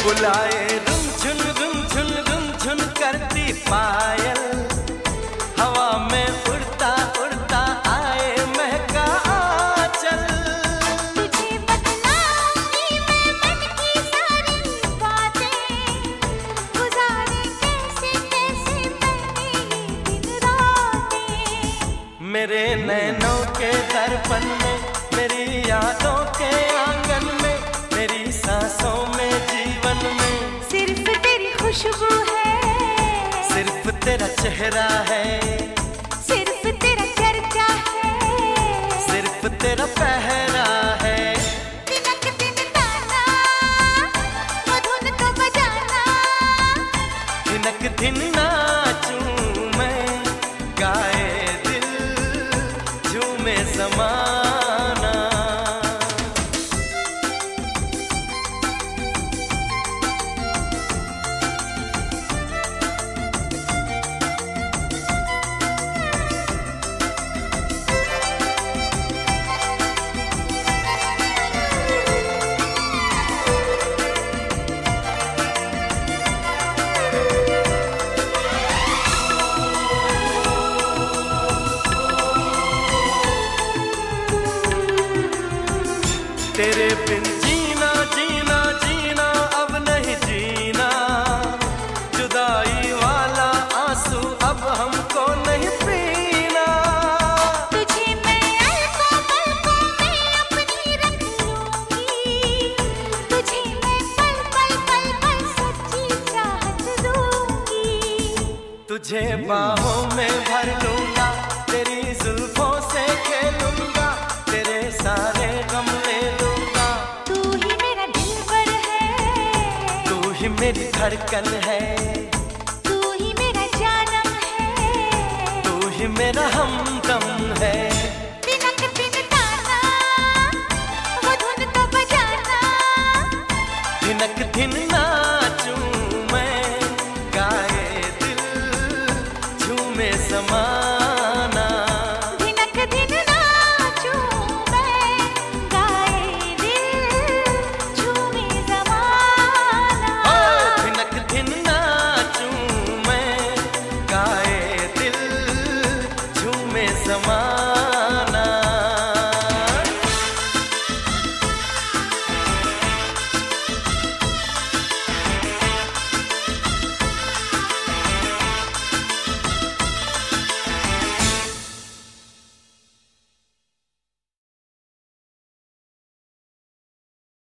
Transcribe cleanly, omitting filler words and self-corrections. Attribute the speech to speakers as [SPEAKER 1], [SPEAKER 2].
[SPEAKER 1] बुलाए रुमझुन रुमझुन रुमझुन करती पायल, हवा में उड़ता उड़ता आए महका आंचल।
[SPEAKER 2] तुझे बतलाऊंगी मैं मन की सारी बातें, गुजारे कैसे कैसे मैंने ये दिन रातें।
[SPEAKER 1] मेरे नैनों के दर्पण में, मेरी यादों के आंगन में, मेरी सांसों में, जीवन में
[SPEAKER 2] सिर्फ तेरी खुशबू है,
[SPEAKER 1] सिर्फ तेरा चेहरा है,
[SPEAKER 2] सिर्फ तेरा चर्चा है,
[SPEAKER 1] सिर्फ तेरा पहरा है।
[SPEAKER 2] दिनक दिन ताना वो धुन तो बजाना,
[SPEAKER 1] दिनक दिन नाचूं मैं, गाए दिल झूमे ज़माना। तेरे बिन जीना जीना जीना अब नहीं जीना, जुदाई वाला आंसू अब हमको नहीं पीना।
[SPEAKER 2] तुझे मैं पलकों में अपनी रख लूंगी, तुझे मैं पल पल पल पल सच्ची चाहत दूंगी।
[SPEAKER 1] तुझे बाहों में भर लूंगा, तेरी जुल्फों से खेलूंगा, तेरे सारे गम ले लूंगा।
[SPEAKER 2] तू ही मेरा दिलबर है,
[SPEAKER 1] तू ही मेरी धड़कन है,
[SPEAKER 2] तू ही मेरा जानम है,
[SPEAKER 1] तू ही मेरा हमदम है।
[SPEAKER 2] दिनक दिन ताना वो धुन तो बजाना,
[SPEAKER 1] दिनक दिन ना